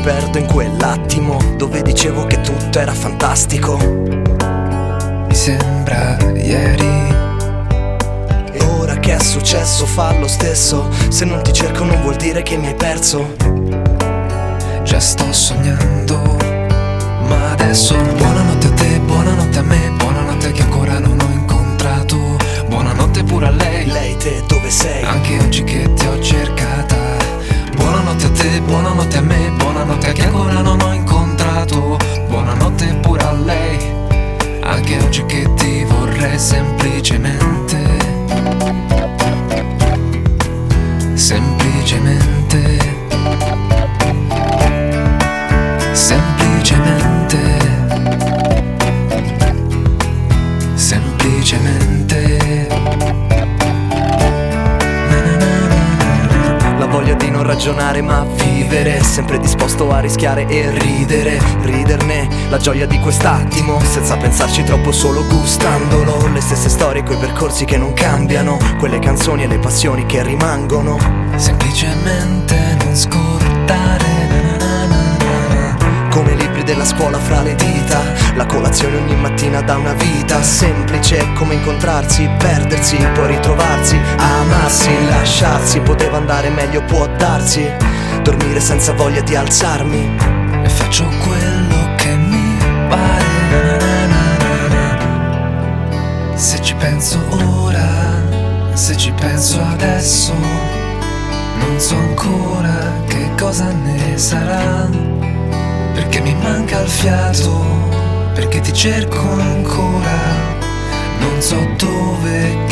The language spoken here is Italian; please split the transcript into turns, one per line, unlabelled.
perdo in quell'attimo dove dicevo che tutto era fantastico.
Mi sembra ieri.
E ora che è successo fa lo stesso. Se non ti cerco non vuol dire che mi hai perso.
Già sto sognando, ma adesso buonanotte a te, buonanotte a me, buonanotte a chi ancora non ho incontrato. Buonanotte pure a lei.
Lei te dove sei?
Anche oggi che ti ho cercata. Buonanotte a te, buonanotte a me, buonanotte a chi ancora non ho incontrato. Buonanotte pure a lei. Anche oggi che ti vorrei semplicemente. Semplicemente. Semplicemente. Semplicemente.
La voglia di non ragionare ma vivere, sempre disposto a rischiare e ridere, riderne la gioia di quest'attimo, senza pensarci troppo, solo gustandolo. Le stesse storie, quei percorsi che non cambiano, quelle canzoni e le passioni che rimangono.
Semplicemente non scordare.
Come libri della scuola fra le dita, la colazione ogni mattina da una vita. Semplice come incontrarsi, perdersi, poi ritrovarsi, amarsi, lasciarsi. Poteva andare meglio, può darsi. Dormire senza voglia di alzarmi.
E faccio quello che mi pare. Se ci penso ora, se ci penso adesso, non so ancora che cosa ne sarà. Perché mi manca il fiato, perché ti cerco ancora. Non so dove